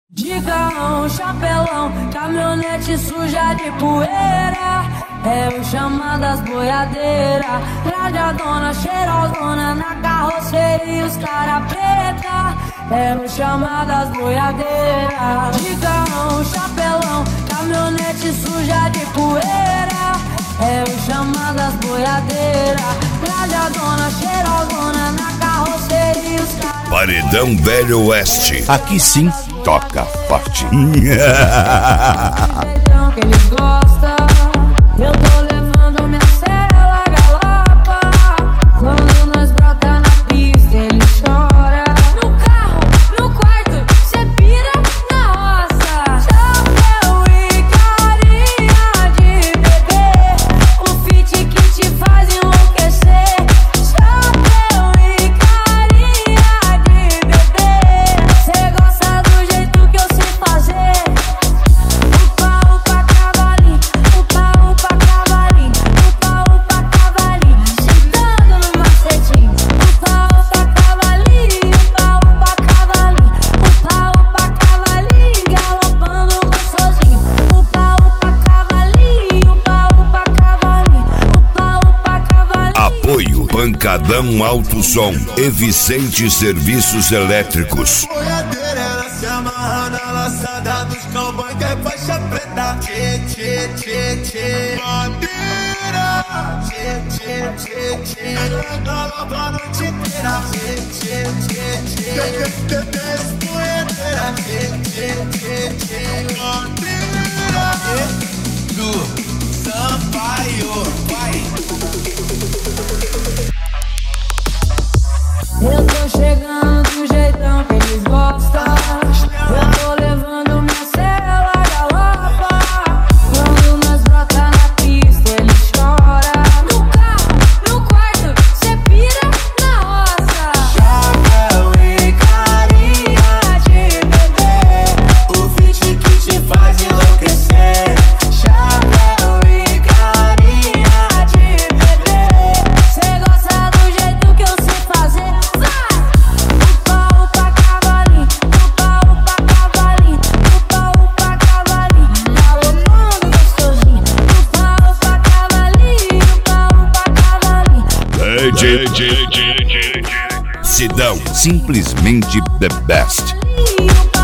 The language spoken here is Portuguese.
De carrão, chapelão, caminhonete suja de poeira. É o chamado das boiadeiras. Radiadona, cheirosona na carroceria, os cara preta. É o chamado das boiadeiras. De carrão, chapelão, caminhonete suja de poeira. É o chamado das boiadeiras. Radiadona, cheirosona na carroceria, os cara. Paredão Velho Oeste. Aqui sim toca forte. Que eles gostam. Eu tô levando minha cela galapa. Quando nós brota na pista, ele chora. No carro, no quarto, cê pira na roça. Chapéu e carinha de bebê, o fit que te faz enlouquecer. Chapéu e carinha de bebê, cê gosta do jeito que eu sei fazer. Upa, upa, cavalinho, upa, upa, cavalinho, upa, upa, cavalinho, sentando no macetinho. Upa, upa, cavalinho, upa, upa, cavalinho, upa, upa, cavalinho, galopando gostosinho. Upa, upa, cavalinho, upa, upa, cavalinho, upa, upa, cavalinho. Apoio Pancadão Alto Som e Vicente Serviços Elétricos. Boiadeira, ela se amarra na laçada dos cowboy que é faixa preta. Tchê, tchê, tchê, tchê. Bandeira. Tchê, tchê, tchê, tchê. Ela galopa a noite inteira. Tchê, tchê, tchê, tchê. Desce boiadeira. Tchê, tchê, tchê, tchê. Bandeira. Do Sampaio, vai. Eu tô chegando do jeitão que eles gostam. Eu tô levando minha cela galapa. Quando nós brota na pista, ele chora. No carro, no quarto, cê pira na roça. Chapéu e carinha de bebê, o fit que te faz enlouquecer. Chapéu e carinha de bebê, Cê gosta do jeito que eu sei fazer. Vai! Upa, upa, cavalinho, upa, upa, cavalinho, upa, upa, cavalinho, galopando gostosinho. Upa, upa, cavalinho, upa, upa, cavalinho. Sidão, Simplesmente the best. Cavalinho,